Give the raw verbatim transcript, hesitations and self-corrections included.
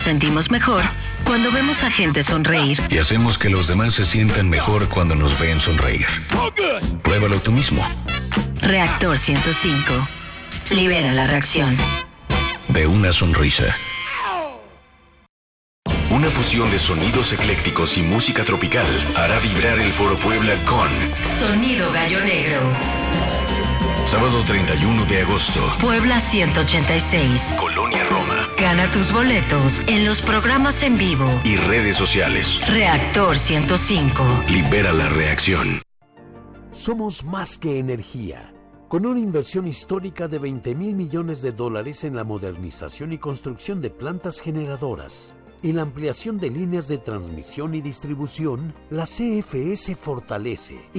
Sentimos mejor cuando vemos a gente sonreír. Y hacemos que los demás se sientan mejor cuando nos ven sonreír. Pruébalo tú mismo. Reactor ciento cinco. Libera la reacción. De una sonrisa. Una fusión de sonidos eclécticos y música tropical hará vibrar el Foro Puebla con Sonido Gallo Negro. Sábado treinta y uno de agosto. Puebla ciento ochenta y seis. Colonia Roma. Gana tus boletos en los programas en vivo Y redes sociales. Reactor ciento cinco. Libera la reacción. Somos más que energía. Con una inversión histórica de veinte mil millones de dólares en la modernización y construcción de plantas generadoras y la ampliación de líneas de transmisión y distribución, la C F E se fortalece